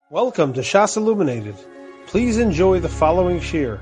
Welcome to Shas Illuminated. Please enjoy the following shir.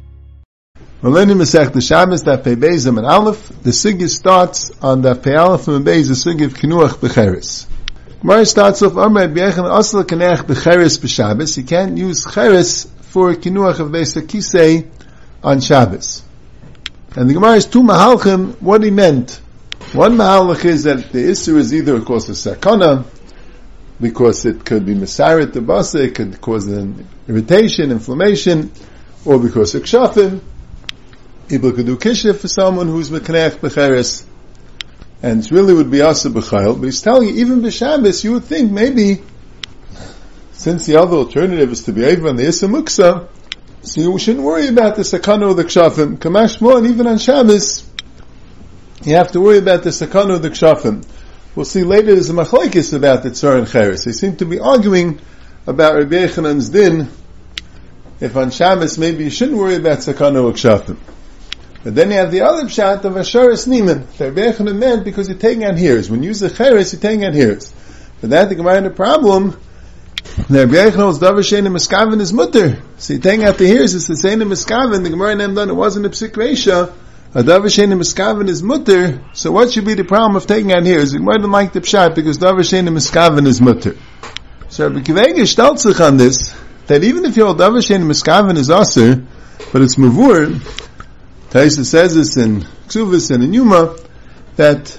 Maleni Masech the Shabbos Daf Pei Beis and Aleph. The sugya starts on Daf Pei Aleph and Beis. The sugya of Kinuach B'Cheres. Gemara starts off Amar B'Yechan Asla Kaneach B'Cheres B'Shabbos. You can't use Cheres for Kinuach of Beis Kisei on Shabbos. And the Gemara is two Mahalchim. What he meant. One Mahalch is that the Isser is either of course a Sakana, because it could be mesaret the basa, it could cause an irritation, inflammation, or because of kshafim. People could do kishif for someone who's mekaneach b'cheres, and it really would be asa b'chayil. But he's telling you, even b'Shabbos, you would think maybe, since the other alternative is to be over on the Issa Muksa, so you shouldn't worry about the sakana or the kshafim. Kamash mo, and even on Shabbos, you have to worry about the sakana or the kshafim. We'll see later there's a machlokes about the tzar and cheres. They seem to be arguing about Rabbi Yechanan's din. If on Shabbos maybe you shouldn't worry about sakana or kshafim. But then you have the other pshat of asharis niman. Rabbi Yechanan meant because you're taking out hairs. When you use the cheres, you're taking out hairs. For that the Gemara had a problem. Rabbi Yechanan's davar shein miskaven is mutter. So you're taking out the hairs. It's the same miskaven. The Gemara named on it wasn't a psik reisha. A davar shein miskaven is mutter, so what should be the problem of taking out hairs? We mightn't like the pshat because davar shein miskaven is mutter. So Rabbi Kivega stellt sich on this, that even if your davar shein miskaven is aser, but it's mavur, Taisa says this in Ksuvas and in Yuma, that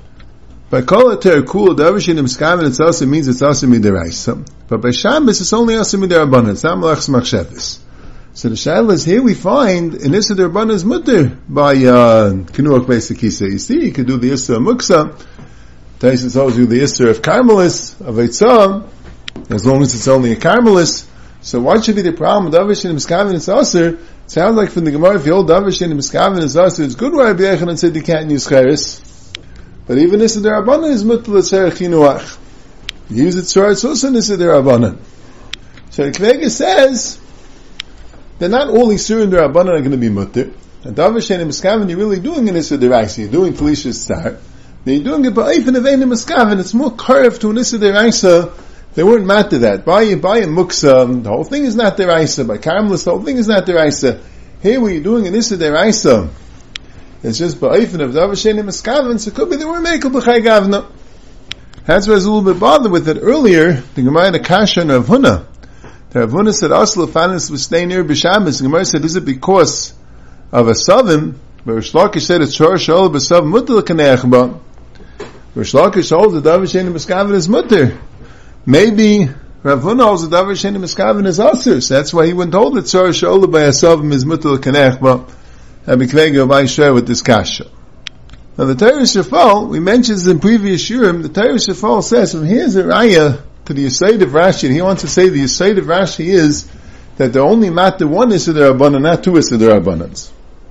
by kol ater kul davar shein miskaven it's aser means it's aser midaraisa, but by Shabbos it's only aser midarabanan, it's not malachs machshavos. So the shaila is here we find in Issa D'Rabbanan is mutter by Kinuach Beis Kisei. You see, you could do the Issa Muksa. Taisa tells you the Issa of Carmelis, of Eitzah, as long as it's only a Carmelis. So what should be the problem with Davar Shein Miskaven is Aser? It sounds like from the Gemara, if the old Davar Shein Miskaven is Aser, it's good where Rabbi Yechanan said you can't use Cheres. But even Issa D'Rabbanan is mutter l'tzarech Kinuach. You use it Tzar Tzusa in Issa D'Rabbanan. So the Kvega says, that not all Yisurim D'Rabbanan are going to be mutter. And Davar Shein Miskaven, you're really doing an Issa D'Raisa. You're doing Felicia's Star. Then you're doing it by Eifen of Ein Miskaven. It's more curved to an Issa D'Raisa. They weren't mad to that. By a Muksa, the whole thing is not D'Raisa. By Karmelis, the whole thing is not D'Raisa. Here where you're doing an Issa D'Raisa, it's just by Eifen of Davar Shein Miskaven, so it could be they were Mekel B'chai Gavna. That's why I was a little bit bothered with it earlier. The Gemara had a kasha and Rav Huna. The Rav Huna said, Asla Fanis was staying near B'Shabbos. The Gemara said, is it because of a Savim? But Rish Lakish said, it's Shor Shol B'Sav Mutter L'Kaneach Ba. Rish Lakish holds the Davar Shein Miskaven is Mutter. Maybe Rav Huna holds the Davar Shein Miskaven is Aser. So that's why he wouldn't hold it Shor Shol B'Savim is Mutter L'Kaneach Ba. And B'Kvega Vai share with this kasha. Now the Torah Shafal, we mentioned this in previous Shurim, the Torah Shafal says, from here's a Raya to the Yesod of Rashi, and he wants to say the Yesod of Rashi is that the only matter one is the Rabbanan, not two is the Rabbanans.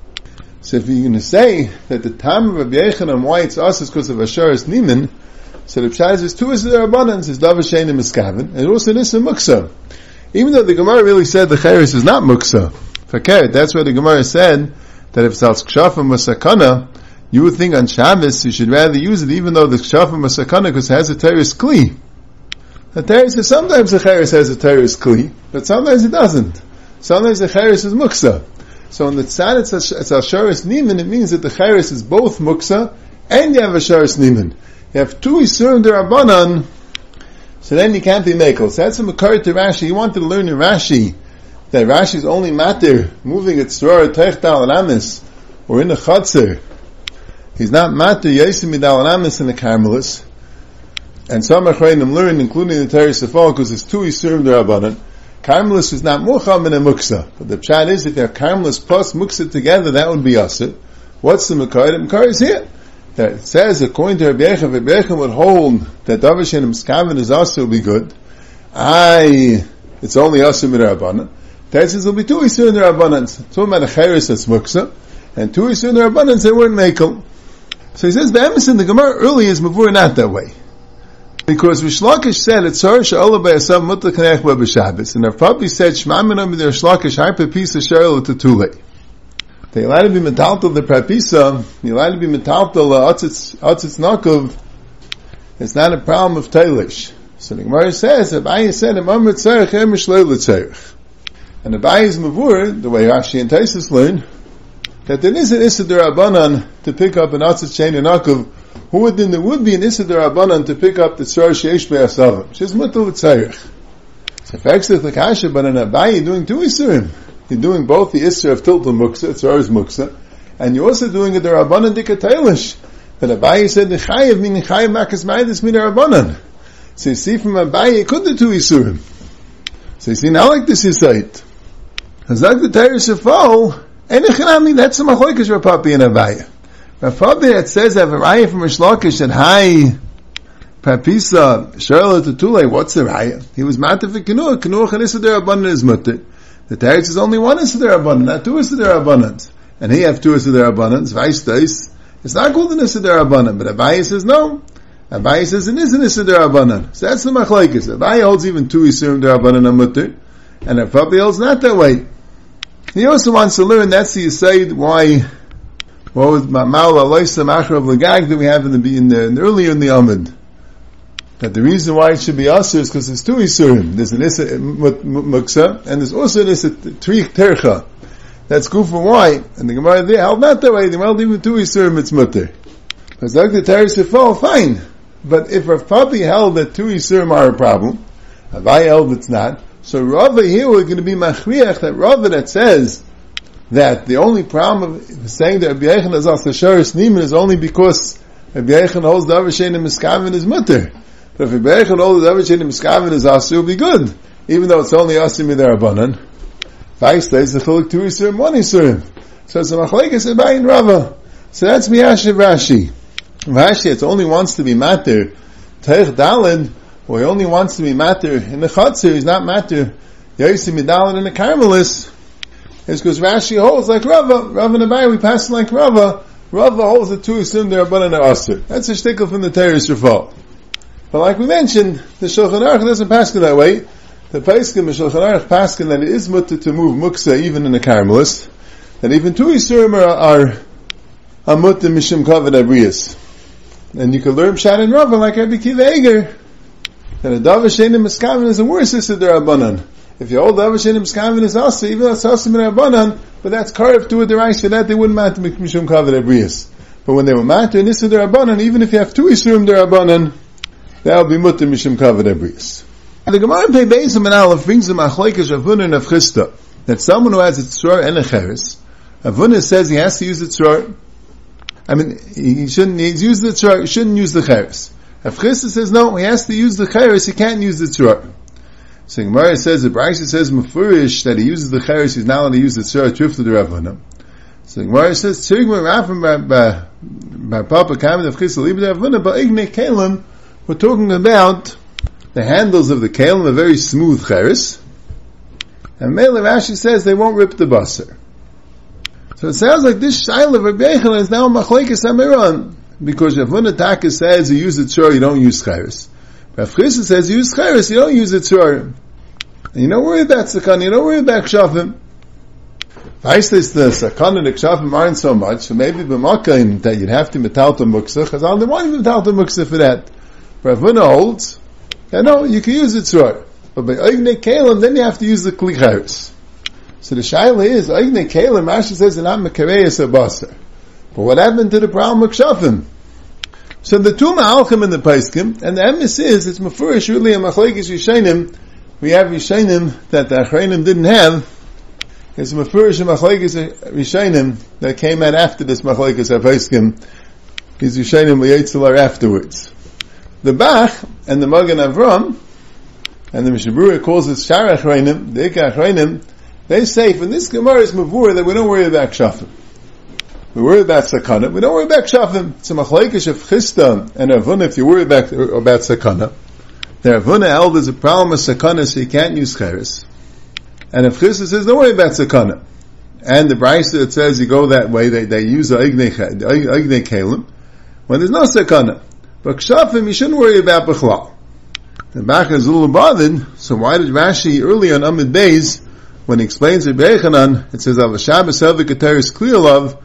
So if you're going to say that the time of Rabbi Yechanan, why it's us is because of Asharis Niman, so the Pshaz is two is the Rabbanans, is Davar Shein Miskaven, and also this is Muksa. Even though the Gemara really said the Cheres is not Muksa, Fakir, that's why the Gemara said that if it's al Kshafim or Sakana, you would think on Shabbos you should rather use it even though the Kshafim or Sakana because it has a Teres Kli. The Teres says sometimes the Cheres has a Teres Kli, but sometimes it doesn't. Sometimes the Cheres is Muksa. So in the Tzad it's Asharis Niman, it means that the Cheres is both Muksa and you have Asharis Niman. You have two Yisurim D'Rabbanan, so then you can't be Mekel. So that's a Makar to Rashi. You wanted to learn in Rashi that Rashi is only matter moving its Tzor Teich Dal Amis or in the Chatzir. He's not matter Yesim Midal Amis in the Carmelis. And some Achreinim learn, including the Torah Sefal, because it's two Yisurim D'Rabbanan. Carmelis is not Mucham and a Muksa. But the Pshat is, if you have Carmelis plus Muksa together, that would be Asir. What's the Makar? The Makar is here. That it says, according to Rabbi Yechon would hold that Davar Shein Miskaven is Asir will be good. It's only Asir D'Rabbanan. That says, there'll be two Yisurim D'Rabbanan. Talking about a Cheres that's Muksa, and two Yisurim D'Rabbanan, they weren't Mekel. So he says, the Emes in the Gemara early is Mavur not that way. Because Rish Lakish said, it's Tzar She'olah B'Yasav Mutter Kaneach Ba B'Shabbos. And Rav Papi said, Shema Minam B'der Rish Lakish Harpe Pisa She'olah T'Tulei. They allowed to be metaltal the Prapisa, they allowed to be metaltal Atzitz Nakov. It's not a problem of Tailish. So the Gemara says, Abaye said, Amr tzarech emish lo l'tzarech. And Abaye's mavur, the way Rashi and Taisus learn, that there is an Issa D'Rabbanan to pick up an Atzat Shein and Akuv, who would then there would be an Issa D'Rabbanan to pick up the Tzar Sheish Be'asavim. She's mutal v'tzarech. So if actually the Kasha, but in Abaye, you're doing two Isurim. You're doing both the Issa of Tiltul Muksa, Tzar's Muksa, and you're also doing a D'Rabbanan Dikatailish. But Abaye said, Nechayev min Nechayev makas ma'idus min D'Rabbanan. So you see from Abaye, you could do two Isurim. So you see, now like this Yisait. Hazak the Teres Shafal, that's the Machlokes Rav Papi and Abaye. Rav Papi that says that Raya from Rish Lakish said, "Hi, Papisa, Charlotte Tutule." What's the Raya? He was Matif Kinuach. Kinuach and Issa D'Rabbanan is Mutter. The Teretz is only one Issa D'Rabbanan, not two Issa D'Rabbanan. And he have two Issa D'Rabbanan. Vice it's not called an Issa D'Rabbanan. But Abaye says no. Abaye says it is an Issa D'Rabbanan. So that's the Machlokes. Abaye holds even two Issa D'Rabbanan and Mutter, and Rav Papi holds not that way. He also wants to learn, that's the Yisayid, why, what was Ma'al Aloysa Machrav L'Gag that we have earlier in the Amud. That the reason why it should be Asur is because there's two Isurim. There's an Issa Muksa, and there's also an Issa Triich Tercha. That's good for why. And the Gemara there held not that way. They held even two Isurim, it's Mutter. Because like the Teres Yifal, fine. But if Rav Papi held that two Isurim are a problem, Abaye held it's not, so Rava here we're going to be machriach that Rava that says that the only problem of saying that Rabbi Yechon is also Sharis Niman is only because Rabbi Yechon holds the Avashen and Miskaven is mutter. But if Rabbi Yechon holds the Avashen and Miskaven is Asu, it will be good. Even though it's only Asim Midarabanan. Vice days the Chilik 2 Yisurim, 1 Yisurim. So it's a Machlokes Abaye and Rava. So that's Miyashiv Rashi. Rashi, it only wants to be matter. Teich Dalid, or he only wants to be matter in the Chatzir, he's not matter Yosim Midalin in the Carmelis, is because Rashi holds like Rava and Abaye, we pass like Rava holds the two Yisurim D'Rabbanan are Asur. That's a shtickle from the Teres Yifal. But like we mentioned, the Shulchan Aruch doesn't pass it that way. The Paiskim, the Shulchan Aruch paskin that it is mutter to move Muksa even in the Carmelis, that even two Yisurim are mutter Mishim Kavod Abriyas. And you can learn Pshat and Rava like Rabbi Kiva Eger, that a Davar Shein Miskaven is a worse Issa D'Rabbanan. If you hold Davar Shein Miskaven is also, even though it's also D'Rabbanan, but that's carved to a Derais, for that they wouldn't matter Mishum Kavod Abriyas. But when they were matter in Issa D'Rabbanan, even if you have two Isurim D'Rabbanan, that will be mutter Mishum Kavod Abriyas. The Gemara in Pei Beis and Aleph brings the Machlokes Rav Huna and Rav Chisda, that someone who has a tzor and a cheres, Rav Huna says he has to use the tzor. I mean, he shouldn't use the tzor, he shouldn't use the cheres. Rav Chisda says no, he has to use the cheres, he can't use the tzor. So Gemara says, the Brisa says Mefurish that he uses the cheres, he's not allowed to use the tzor, trifta the Rav Huna. So Gemara says, Tzirgma Rafim by Papa Kamen of Chisda Libre Rav Huna, but Ignei Kalim, we're talking about the handles of the kalim, a very smooth cheres, and Mele Rashi says they won't rip the basar. So it sounds like this shaila of Rabbi Yechon is now Machlokes Amiran, because Rav Huna Taka says you use the tzor, you don't use cheres. Rav Chisda says you use cheres, you don't use the tzor. And you don't worry about sakana, you don't worry about kshafim. Vaislis the sakana and the kshafim aren't so much, so maybe b'makaim that you'd have to metalta muksa, because I'll want you metalta muksa for that. Rav Huna holds, no, you can use the tzor. But by Oignei Kalim, then you have to use the Kli Cheres. So the shaila is, Oignei Kalim, Rashi says, they're not Mekareis or Basar. But what happened to the problem of Kshafim? So the two Ma'alchim in the Paiskim, and the emes is, it's Mefurish, really, a Machlokes Yishainim, we have Yishainim that the Achreinim didn't have. It's Mefurish and Machlokes Yishainim that came out after this Machlokes Paiskim, is Yishainim V'yetzelar afterwards. The Bach and the Magen Avram and the Mishabura calls it Shar Achreinim, the Ikar Achreinim, they say from this Gemara is Mavur that we don't worry about Kshafim. We worry about Sakana, we don't worry about Kshafim. It's a Machlokes of Chisda and Rav Huna if you worry about Sakana. The Rav Huna held there's a problem with Sakana so you can't use Cheres. And if Chisda says don't worry about Sakana. And the Brisa that says you go that way, they use the Oignei Kalim when there's no Sakana. But Kshafim, you shouldn't worry about Bechlal. The Bach is a little bothered, so why did Rashi early on Amid Beis, when he explains Rabbi Yechanan, it says, Av Shabbos Elvik Ateris Kliyalav,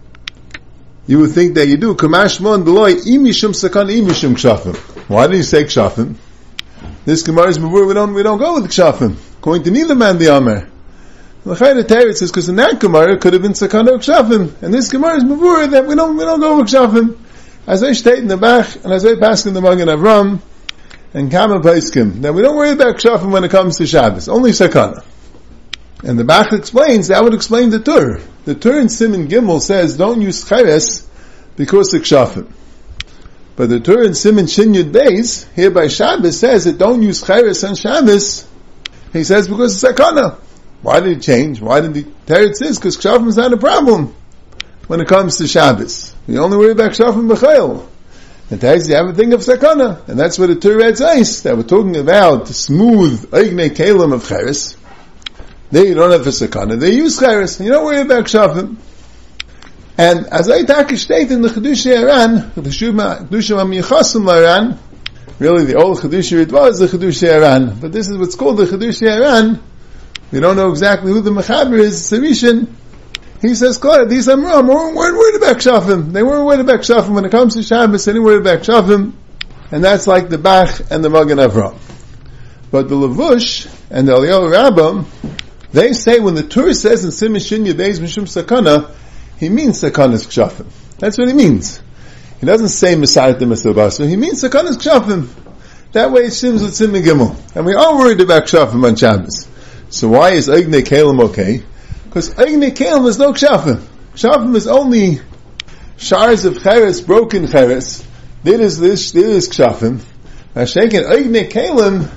you would think that you do, Kamash Mon Beloy, Imishum Sakan Imishum Kshafim. Why did he say Kshafim? This Gemara is Mavur, we don't go with Kshafim. According to neither man the Amr. The Chayre Teretz says, because in that Gemara it could have been Sakana Kshafim. And this Gemara is Mavur, that we don't go with Kshafim. As I state in the Bach, and as I pass in the Magen Avram, and Kama Paiskim, that we don't worry about Kshafim when it comes to Shabbos, only Sakana. And the Bach explains, that would explain the Tur. The Tur in Siman Gimel says, don't use Cheres because of Kshafim. But the Tur in Siman Shin Yud Beis, here by Shabbos, says that don't use Cheres on Shabbos. He says because it's Sakana. Why did it change? Why did the Teretz says? Because Kshafim is not a problem when it comes to Shabbos. We only worry about Kshafim B'chayil. The Teretz, you have a thing of Sakana. And that's what the Tur adds ice, that we're talking about the smooth Eignei Kalim of Cheres. There you don't have a Sakana. They use Cheres. You don't worry about Kshafim. And as I state in the Chedushei Aran, the Chedushim HaMichasim L'Aran, really the old Chedushei Ritva is the Chedushei Aran, but this is what's called the Chedushei Aran. We don't know exactly who the Mechaber is, Sarishan. He says, these Amram weren't worried about Kshafim. They weren't worried about Kshafim. When it comes to Shabbos, they didn't worry about Kshafim. And that's like the Bach and the Magen Avram. But the Levush and the Eliyahu Rabbah, they say when the Tur says in Siman Shin Yud Beis Mishum Sakana, he means Sakanas Kshafim. That's what he means. He doesn't say Mesaret Mesabasu. He means Sakanas Kshafim. That way it seems with Siman Gimel. And we are worried about Kshafim on Shabbos. So why is Eignei Kalim okay? Because Eignei Kalim is no Kshafim. Kshafim is only shards of Cheres, broken Cheres. There is Kshafim. Shaken Eignei Kalim,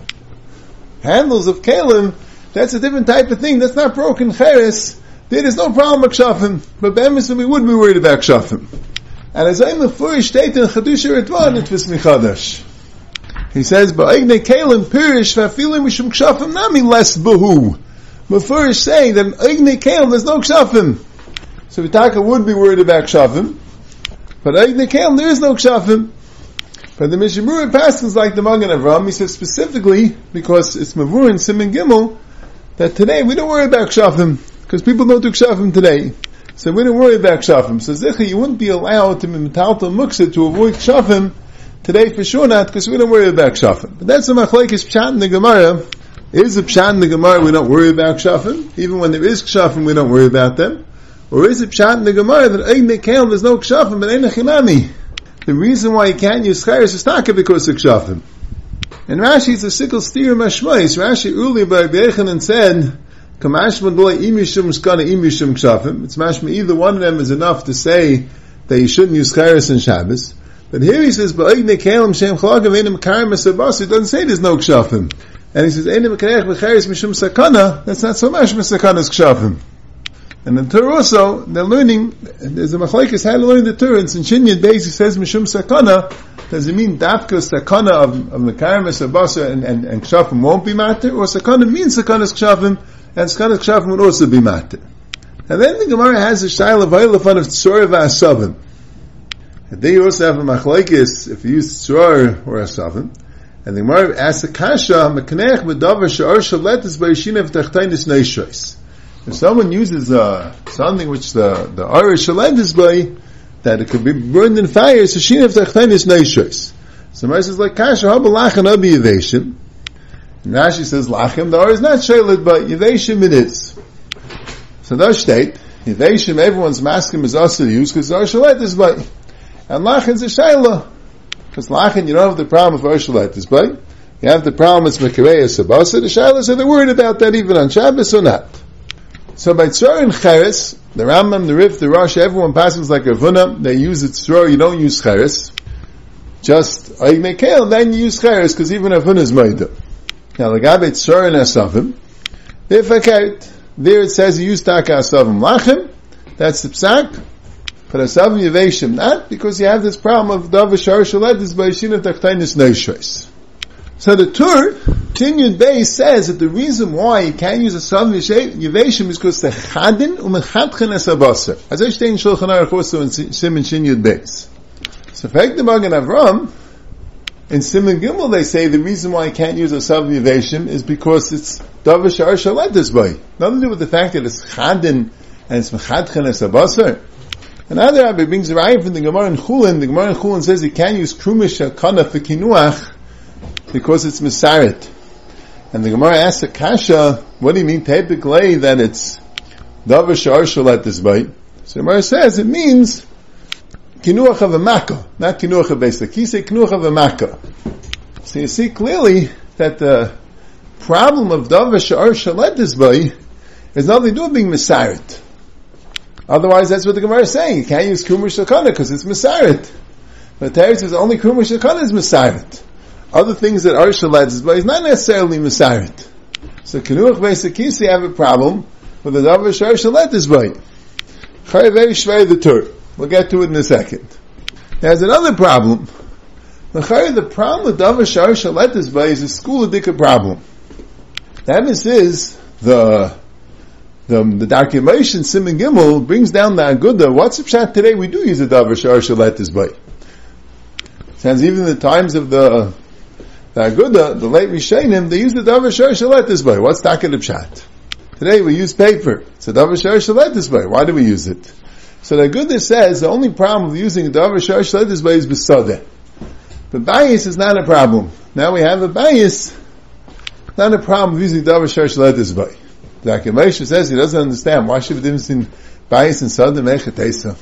handles of Kalim, that's a different type of thing. That's not broken Cheres. There is no problem with Kshafim. But Be'emes we would be worried about Kshafim. And as I'm the first state in Chedushei Ritva, it was Michadash. He says, "Ba'egnei Kalim pirish v'afilim mishum Kshafim nami less behu." Mefurish saying that in Eignei Kalim there's no Kshafim. So Vitaka would be worried about Kshafim, but Eignei Kalim there is no Kshafim. But the Mishabura passes like the Magen Avram. He says specifically because it's Mavur in Siman Gimel that today we don't worry about Kshafim because people don't do Kshafim today. So we don't worry about Kshafim. So Zicha, you wouldn't be allowed to be metaltal muksa to avoid Kshafim. Today for sure not, because we don't worry about Kshafim. But that's a machlekes pshat in the Gemara. Is a pshat in the Gemara we don't worry about Kshafim? Even when there is Kshafim we don't worry about them? Or is it pshat in the Gemara that Eignei Kalim there's no Kshafim, but Ein Chinami? The reason why you can't use Cheres is not because of Kshafim. And Rashi is a sickle steer mashmois. Rashi earlier by Be'echanan said, Kamashma doi imishum skana imishum Kshafim. It's mashma either one of them is enough to say that you shouldn't use Cheres in Shabbos. But here he says, "Ba'egnei Kalim shem chalagav einem karim esabas." It doesn't say there's no Kshafim, and he says, "Einem karech b'cheres mishum sakana." That's not so much misakanas Kshafim. And in Torah also, they're learning. There's a machlekes how to learn the Torah. In Shin Yud Beis, it says mishum sakana. Does it mean dafka sakana of the karim esabas and Kshafim won't be matter, or sakana means sakanas Kshafim and sakanas Kshafim would also be matter? And then the Gemara has a shayla v'ayilafan of tzorah v'asavim. They also have a machlekes if you use tzor or asavim, and the Gemara asks a kasha mekanech b'davar she'ar shaletis b'yishinev tachtainis neishos. If someone uses something which the ar shaletis by, that it could be burned in fire, so shinev tachtainis neishos. So Gemara says like kasha haba lachem abi yeveshim. And Rashi says lachem the ar is not shalet, but yeveshim it is. So those state yeveshim everyone's maskim is also to use because ar shaletis by. And Lachin is a Shaila. Because Lachin, you don't have the problem of Arshalet, but you have the problem with Mekarei Sabasa. The Shaila, so they're worried about that even on Shabbos or not. So by Tzor and Cheres, the Rambam, the Rif, the Rosh, everyone passes like a Vuna. They use it Tzor, you don't use Cheres. Just Eignei Kalim, then you use Cheres, because even a Vuna is Maida. Now, the Gabe Tzor and Asavim, if I count, there it says you use Taka Asavim Lachin, that's the Psak. But Asavim Yeveshim not, because you have this problem of Davar Shar Shaletis by Yishinev Tachtainis Neishos. So the Tur, Shin Yud Beis says that the reason why you can't use Asavim Yeveshim is because the Chadin umechatchen Esabasa. As I say in Shulchan Aruch also in Siman Shin Yud Beis. So Fek the Magen Avram, in Siman Gimel they say the reason why you can't use Asavim Yeveshim is because it's Davar Shar Shaletis by. Nothing to do with the fact that it's Chadin and it's mechatchen Esabasa. And other Rabbi brings a raya from the Gemara in Chulin. The Gemara in Chulin says you can't use Krumish Shakana for Kinuach because it's Mesarit. And the Gemara asks a kasha, what do you mean typically that it's Davar Sha'ar Shalat Isbay? So the Gemara says it means Kinuach of a Makkah, not Kinuach of Beis Lakise, Kinuach of a Makkah. So you see clearly that the problem of Davar Sha'ar Shalat Isbay is nothing to do with being Mesarit. Otherwise, that's what the Gemara is saying. You can't use Kumar Shakana because it's Mesarit. But Teretz says only Kumar Shakana is Mesarit. Other things that are Shalat Isbay is not necessarily Mesarit. So Kinuach Beis Lakise have a problem with the Davar Sha'ar Shalat Isbay. Very shvei the Tur. We'll get to it in a second. There's another problem. The problem with Davar Sha'ar Shalat Isbay is a school adika problem. The emes is the documentation Siman Gimel brings down the Aguda. What's the pshat today? We do use the Davar Sha'ar Shalat Isbay. Since even in the times of the Aguda, the late Rishonim, they use the Davar Sha'ar Shalat Isbay. What's taka the pshat? Today we use paper. It's a Davar Sha'ar Shalat Isbay. Why do we use it? So the Aguda says the only problem with using a Davar Sha'ar Shalat Isbay is B'sadeh. But bias is not a problem. Now we have a bias. Not a problem with using Davar Sha'ar Shalat Isbay. The Akimesha says he doesn't understand why should we difference in bias and Sadeh Mechatesa.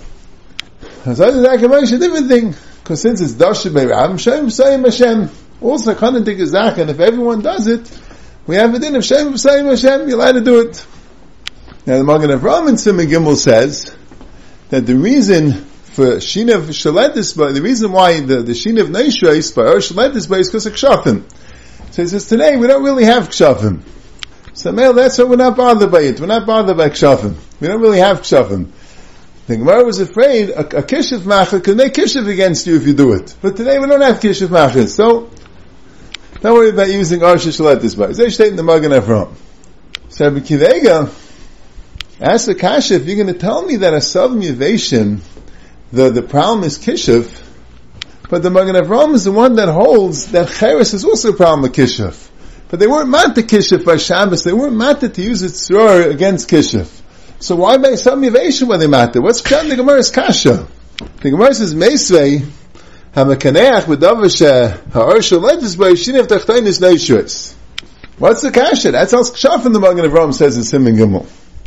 So the Akimesha, a different thing. Because since it's Dasha Be'ram, Shem V'sayim Hashem. Also, Kanan Tik Zach, and if everyone does it, we have it in of Shem V'sayim Hashem, you're allowed to do it. Now the Magen Avraham in Siman Gimel says that the reason for Shinav Shalat Isbay, the reason why the Shinav Neishreis by our Shalat Isbay is because of Kshafim. So he says today we don't really have Kshafim. So that's why we're not bothered by it. We're not bothered by Kshafim. We don't really have Kshafim. The Gemara was afraid a Kishiv Machar could make Kishiv against you if you do it. But today we don't have Kishiv Machar. So don't worry about using Arsha Shalat Isbay. They state in the Magen Avraham. So Rabbi Kivega asked the kasha, if you're going to tell me that a Savim Yavashim, the problem is Kishiv, but the Magen Avraham is the one that holds that Cheres is also a problem with Kishiv. But they weren't mad to Kishiv by Shabbos, they weren't mad to use it Tzror against Kishiv. So why by Savim Yavashim were they mad to? What's the Gemara's kasha? The Gemara says, Meisvei, HaMekaneach B'Davar Sha'ar Shalat Isbay Shinav Tachtainis Neishreis. What's the kasha? That's all Kshafim the Magen Avraham says in Siman Gimel.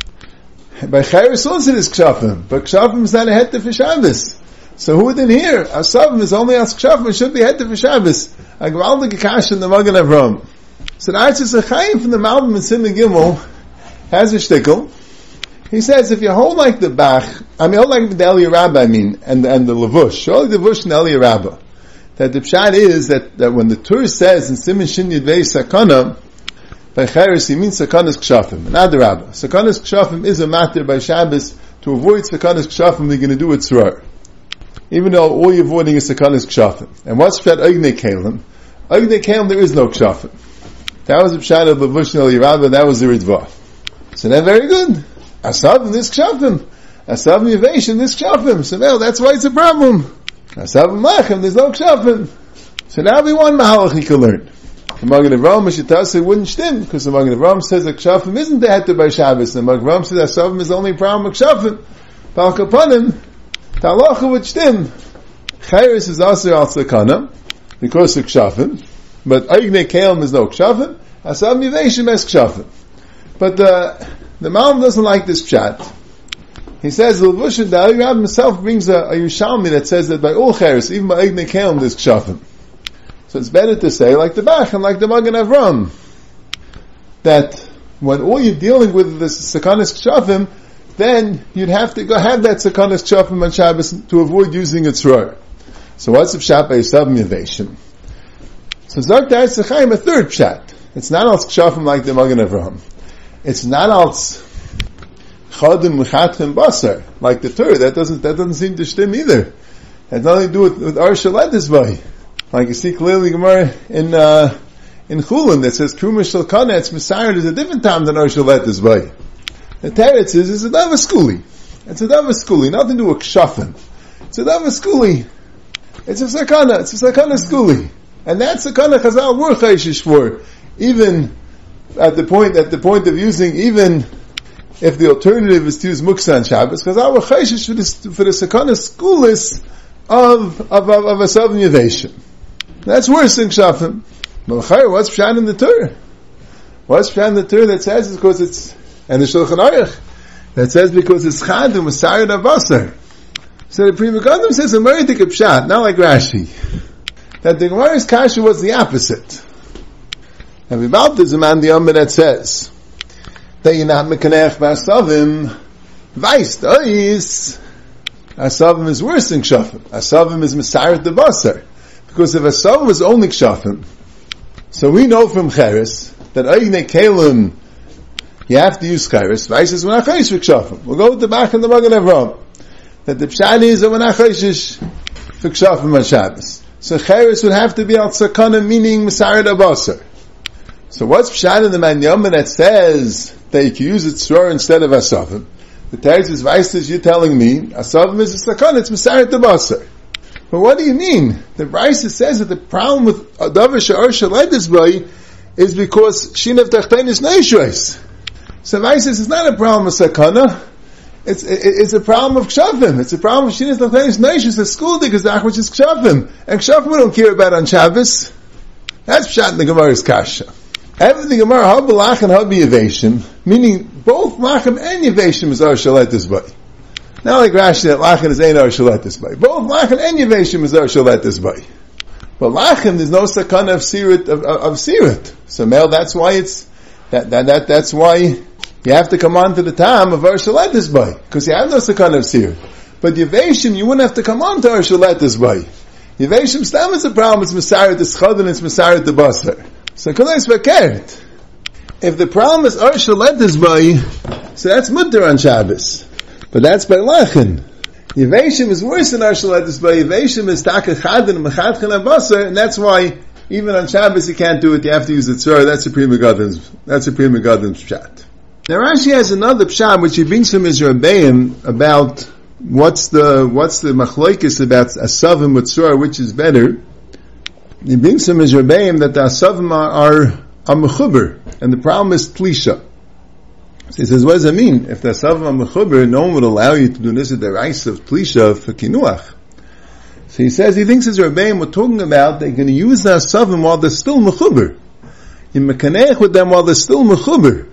By Cheres also it is Kshafim, but Kshafim is not a heter for Shabbos. So who didn't hear? Asavim is only as Kshafim, it should be heter for Shabbos. Agvaldik kasha in the Magen Avraham. So the Archis Achayim from the Malbim in Siman Gimel has a shtickle. He says if you hold like the Bach, hold like the Eliyah Rabbah, and the Levush, hold like the Levush and Eliyah Rabbah, that the pshat is that when the Tur says in Siman Shin Yudvei Sakana, by Cheres he means Sakanas Kshafim, not the Rabbah. Sakanas Kshafim is a matter by Shabbos. To avoid Sakanas Kshafim, they're going to do it Tzror. Even though all you're avoiding is Sakanas Kshafim. And what's pshat Ognei Kalim? Ognei Kalim, there is no Kshafim. That was the pshat of Levush and Eliyah Rabbah, that was the Ritva. So they're very good. Asavim this Kshafim. Asavim Yavashim this Kshafim. So now that's why it's a problem. Asavim Lachem, there's no Kshafim. So now we one Mahalach you can learn. The Magen Avraham Mishitase wouldn't stim, because the Magen Avraham says that Kshafim isn't the heter by Shabbos. The Magen Avraham says that Asavim is the only problem with Kshafim. Bal Kapanim, Talacha would stim. Cheres is also al Sakana, because of Kshafim. But Ognei Kalim is no Kshafim. Asavim Yavashim is Kshafim. But the Malm doesn't like this pshat. He says the Levush and the Eliyah Rabbah himself brings a Yerushalmi that says that by all Cheres, even by Ognei Kalim, there's Kshafim. So it's better to say, like the Bach and like the Magen Avraham, that when all you're dealing with is Sakanas Kshafim, then you'd have to go have that Sakanas Kshafim on Shabbos to avoid using its Tzror. So what's the pshat by Savim Yavashim? So Zok Da'at Sechaim, a third pshat. It's not als Kshafim like the Magen Avraham. It's not als Chadim Mechatchim Basar, like the Torah. That doesn't seem to stim either. It has nothing to do with Ar Shalat Isbay. Like you see clearly Gemara in Chulin that says Truma Shel Kana, it's Messiah is a different time than Ar Shalat Isbay. The Teretz is a Davar Skuli. It's a Davar Skuli, nothing to do with Kshafim. It's a Davar Skuli. It's a Sakana Skuli. And that Sakana Chazal were Chayshish for, even at the point of using, even if the alternative is to use Muksa on Shabbos, Chazal were Chayshish for the Sakana Skulis of a Savim Yavashim. That's worse than Kshafim. Malachai, what's pshat in the Torah? What's pshat in the Torah that says it's because it's, and the Shulchan Aruch, that says because it's chad and Masayid Avasar. So the Pri Megadim says a Meridik pshat, not like Rashi. That the Gemara's kasha was the opposite. And about there's a man the Amr that says that you're not mekanech b'asavim, Weiss, Asavim is worse than Kshafim. Asavim is Mesaret the Basar. Because if Asavim was only Kshafim, so we know from Cheres that Eigne Kalim, you have to use Cheres. Weiss is when Achayish for Kshafim. We'll go with the back in the Magen Avraham. That the Pshat is that when Achayish for Kshafim on Shabbos. So Cheres would have to be Al Sakana, meaning Mesaret the Basar. So what's Pshat in the Man Yoma that says that you can use it Tzor instead of Asavim? The text is, Weiss, you're telling me, Asavim is a Sakana, it's Mesaret the Basar. But what do you mean? The Brisa says that the problem with Adavar Sha'ar Shaledis Bay is because Shinav Tachtein is Neishreis. So Weiss says it's not a problem of Sakana, it's a problem of Kshafim. It's a problem of Shinav Tachtein is Neishreis, a school diggazach which is Kshafim. And Kshafim we don't care about on Shabbos. That's Pshat in the Gemara's Kasha. Everything Gemara Habalach and Habi Yavashim, meaning both Lachem and Yavashim is Ar Shaletis Bay. Not like Rashi that Lachem is Ein Ar Shaletis Bay. Both Lachem and Yavashim is Ar Shaletis Bay. But Lachem there's no sakana of Sirat. So Mel, that's why it's that's why you have to come on to the time of Ar Shaletis Bay, because you have no sakana of Sirat. But Yavashim you wouldn't have to come on to Ar Shaletis Bay. Yavashim stam is a problem. It's Mesaret the Schad and it's Mesaret the Basar. So if the problem is Ar Shaletis Bay, so that's mutter on Shabbos. But that's by Lachin. Yavashim is worse than Ar Shaletis Bay. Yavashim is Taka Chad and Mechad Chan Basar, and that's why even on Shabbos you can't do it, you have to use the Tzor. That's the Pri Megadim's Pshat. Now Rashi has another Pshat which he brings from his Rabbeim about what's the Machlokes about Asavim with Tzor, which is better. He brings from his Rebbeim that the Asavim are Mechuber, and the problem is Tlisha. So he says, what does that mean? If the Asavim are Mechuber, no one would allow you to do this at the rice of Tlisha for Kinuach. So he says, he thinks his Rebbeim were talking about they're going to use the Asavim while they're still Mechuber. You mekanech with them while they're still Mechuber.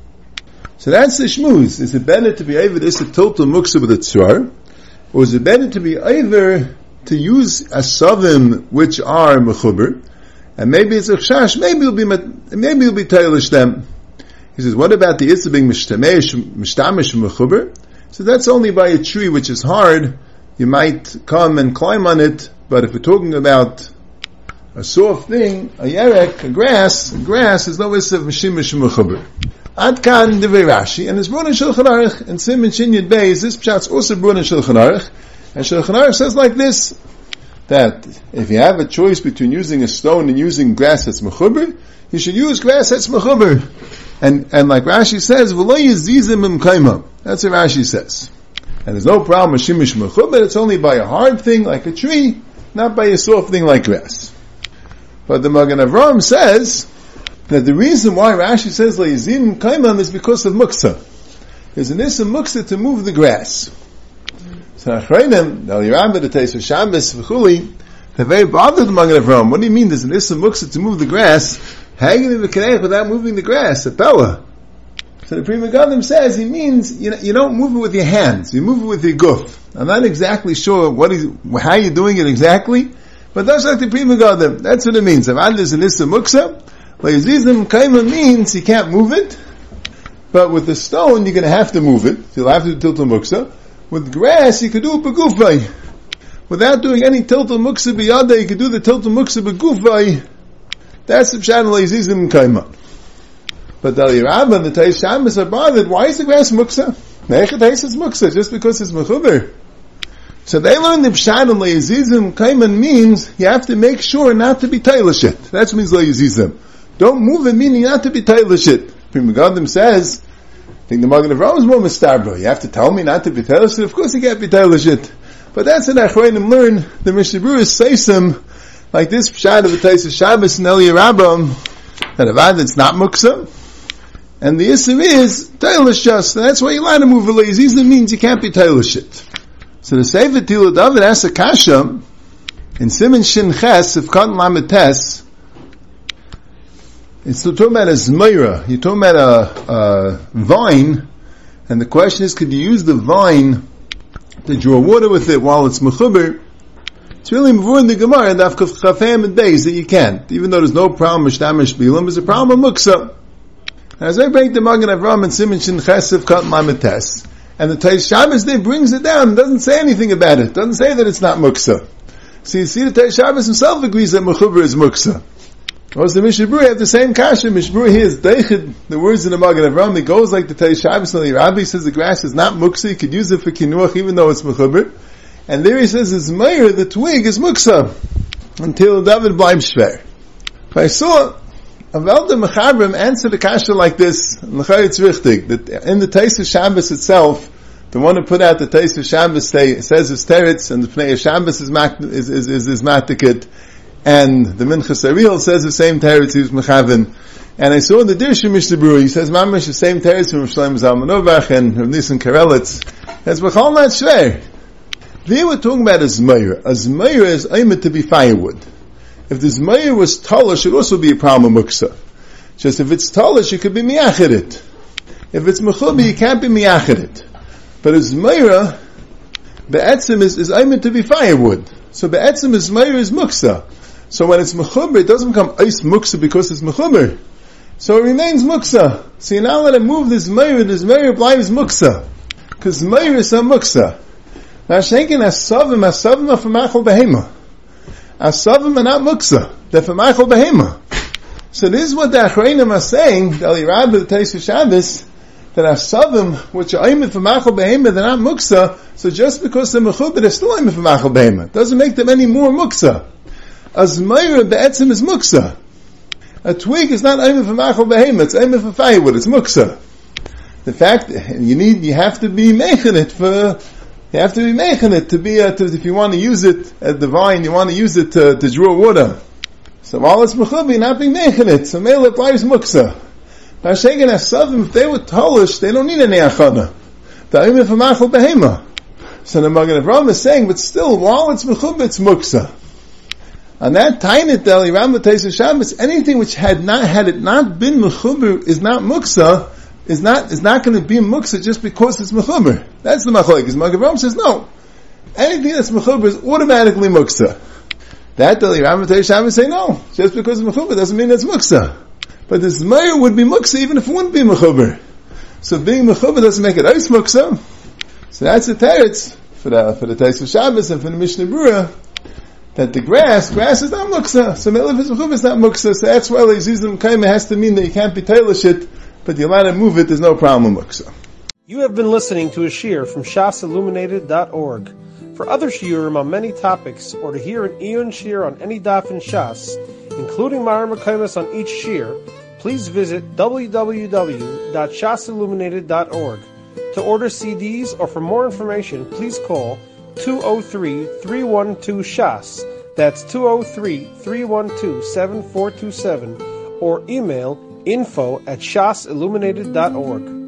So that's the shmuz. Is it better to be over this total muksa with a tzar, or is it better to be over to use asavim which are mechuber, and maybe it's a chash, maybe it'll be tailish them. He says, what about the issa being mishtamish mechuber? So that's only by a tree which is hard. You might come and climb on it, but if we're talking about a soft thing, a yerek, a grass is no issa of mishimish mechuber. Ad kan devei Rashi, and it's brought in Shulchan Aruch, and Simon Shin Yud Beis, this pshat's also brought in Shulchan Aruch, and Shulchan Aruch says like this, that if you have a choice between using a stone and using grass that's mechuber, you should use grass that's mechuber. And like Rashi says, v'lo yizizim imkaimah. That's what Rashi says. And there's no problem with shimish mechuber, it's only by a hard thing like a tree, not by a soft thing like grass. But the Magen Avraham says, that the reason why Rashi says Le'izim Kaimam is because of Muksa. There's an Issa Muksa to move the grass. So Achreinim, the Alirambah, the Teis of Shabbos, V'chuli, they're very bothered the Magen Avraham. What do you mean there's an Issa Muksa to move the grass? How are you going to be V'kanech without moving the grass? A Pella. So the Pri Megadim says, he means, you don't move it with your hands, you move it with your guf. I'm not exactly sure how you're doing it exactly, but that's like the Pri Megadim. That's what it means. If there's an Issa Muksa, Le'izizim kaima means you can't move it, but with the stone you're going to have to move it. So you'll have to do tiltul muksa. With grass you could do it begufay. Without doing any tiltul muksa biyada, you could do the tiltul muksa begufay. That's the pshat le'izizim kaima. But the Alirambah and the Teis Shabbos are bothered. Why is the grass muksa? Neichet is muksa just because it's mechuber. So they learn the pshat le'izizim kaima means you have to make sure not to be tailish it. That's what means le'izizim. Don't move it, meaning not to be tailish it. Pri Megadim says, I think the Magen Avraham is more mistabra. You have to tell me not to be tailish it? Of course you can't be tailish it. But that's what Achreinim learn. The Mishnah Berurah says some, like this pshat of the Teis of Shabbos and Eliyah Rabbah, that avad it's not muksa. And the issue is tailish just. And that's why you allowed to move it. Le'izizim means you can't be tailish it. So the Sefer Tila David asks a kasha, in Siman Shin Ches, if Katan Lamed Tes, It's talking about a zmeira. You're talking about a vine, and the question is, could you use the vine to draw water with it while it's mechuber? It's really mavur in the Gemara and Daf Chafam and Beis that you can't. Even though there's no problem with Shtamish Bilam, there's a problem with Muksa. As I break the Magen Avram and Simon Shin Chesef Kat Mamites, and the Teish Shabbos there brings it down, doesn't say anything about it, doesn't say that it's not Muksa. So you see the Teish Shabbos himself agrees that Mechuber is Muksa. Also the Mishnah Berurah have the same kasha. Mishnah Berurah here is Deichid, the words in the Magen Avram, it goes like the Teish Shabbos, and the Rabbi says the grass is not Muksa, you could use it for Kinuach even though it's Mechuber. And there he says, it's Meir, the twig is Muksa, until David bleibt schwer. I saw Avelda Mechabrim answer the kasha like this, it's richtig, that in the Teis of Shabbos itself, the one who put out the Teis of Shabbos says it's Teretz, and the Pnei of Shabbos is Matikit, and the Minchas Ariel says the same Teretz, he was Mechavin. And I saw in the Dirshu Mishnah Berurah, he says, Mamish, the same Teretz from Shlomo Zalman Auerbach and Rav Nissen Karelitz, that's Bechal not schwer. There we're talking about a zmeir. A zmeir is aimed to be firewood. If the zmeir was taller, should also be a problem with muksa. Just if it's taller, you could be miyachid it. If it's mechubi, you can't be miyachid it. But a zmeira, be'etzim is aimed to be firewood. So be'etzim is zmeir is muksa. So when it's mechuber, it doesn't become ice muksa because it's mechuber. So it remains muksa. So you now let it move this zmeir bleibt muksa. Because zmeir is a muksa. Now, Shenkin Asavim are for Machal Behema. Asavim are not Muksa. They're for Machal Behema. So this is what the Achrayim are saying, the Elirab of the Teis of Shabbos, that Asavim, which are Ayimid for Machal Behema, they're not Muksa, so just because they're Mechubah, they're still Ayimid for Machal Behema. Doesn't make them any more Muksa. A Zmeira Be'etzim is Muksa. A twig is not Ayimid for Machal Behema, it's Ayimid for firewood, it's Muksa. The fact, you have to be making it you have to be making it to be, if you want to use it at the vine, you want to use it to draw water. So while it's mechubi, you're not being making it. So mele applies muksa. Now Shegen Asavim, if they were tolish, they don't need any achana. They're even for machal behema. So the Magen Avram is saying, but still, while it's mechubi, it's muksa. On that tainit deli, Ram Teis of Shabbos, anything which had it not been mechubi is not muksa, is not going to be muksa just because it's mechuber. That's the machlokes. Magen Avram says no. Anything that's mechuber is automatically muksa. That the Ram Teis Shabbos say no. Just because it's mechuber doesn't mean it's muksa. But the zmeir would be muksa even if it wouldn't be mechuber. So being mechuber doesn't make it ice muksa. So that's the teretz for the Teis of Shabbos and for the Mishnah Berurah that the grass is not muksa. So if it's mechuber, it's not muksa. So that's why Leizizim Kaima has to mean that you can't be tailish it, but you allow to move it, there's no problem with muksa. You have been listening to a shiur from shasilluminated.org. For other shiurim on many topics, or to hear an Iyun shiur on any daf in Shas, including Mareh Mekomos on each shiur, please visit www.shasilluminated.org. To order CDs or for more information, please call 203-312-SHAS. That's 203-312-7427, or email info@shasilluminated.org.